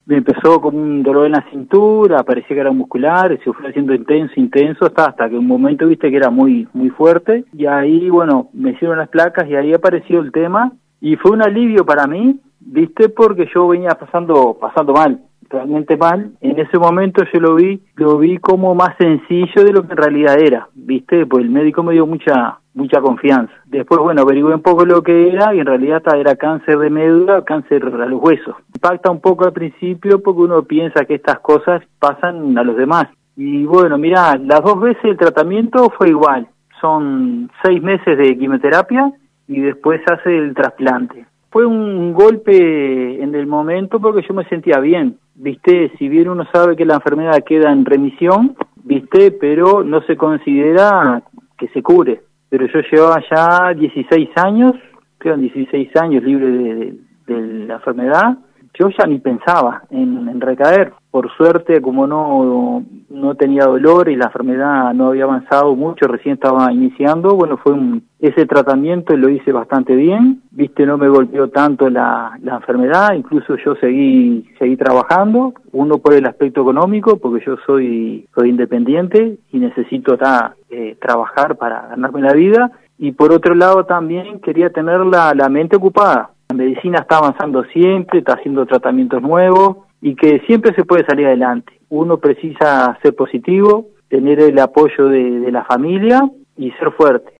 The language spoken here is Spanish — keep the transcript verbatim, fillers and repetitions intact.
me empezó como un dolor en la cintura, parecía que era muscular, se fue haciendo intenso, intenso, hasta, hasta que un momento viste que era muy, muy fuerte, y ahí, bueno, me hicieron las placas y ahí apareció el tema, y fue un alivio para mí, viste, porque yo venía pasando, pasando mal, realmente mal. En ese momento yo lo vi, lo vi como más sencillo de lo que en realidad era, viste, pues el médico me dio mucha, mucha confianza. Después, bueno, averigué un poco lo que era, y en realidad era cáncer de médula, cáncer a los huesos. Impacta un poco al principio porque uno piensa que estas cosas pasan a los demás. Y bueno, mirá, las dos veces el tratamiento fue igual, son seis meses de quimioterapia y después hace el trasplante. Fue un golpe en el momento porque yo me sentía bien, viste, si bien uno sabe que la enfermedad queda en remisión, viste, pero no se considera que se cure. Pero yo llevaba ya dieciséis años, creo dieciséis años libre de, de, de la enfermedad, yo ya ni pensaba en, en recaer. Por suerte, como no no tenía dolor y la enfermedad no había avanzado mucho, recién estaba iniciando, bueno, fue un, ese tratamiento lo hice bastante bien, viste, no me golpeó tanto la, la enfermedad, incluso yo seguí seguí trabajando, uno por el aspecto económico, porque yo soy soy independiente y necesito ta, eh, trabajar para ganarme la vida, y por otro lado también quería tener la, la mente ocupada. La medicina está avanzando siempre, está haciendo tratamientos nuevos, y que siempre se puede salir adelante. Uno precisa ser positivo, tener el apoyo de, de la familia y ser fuerte.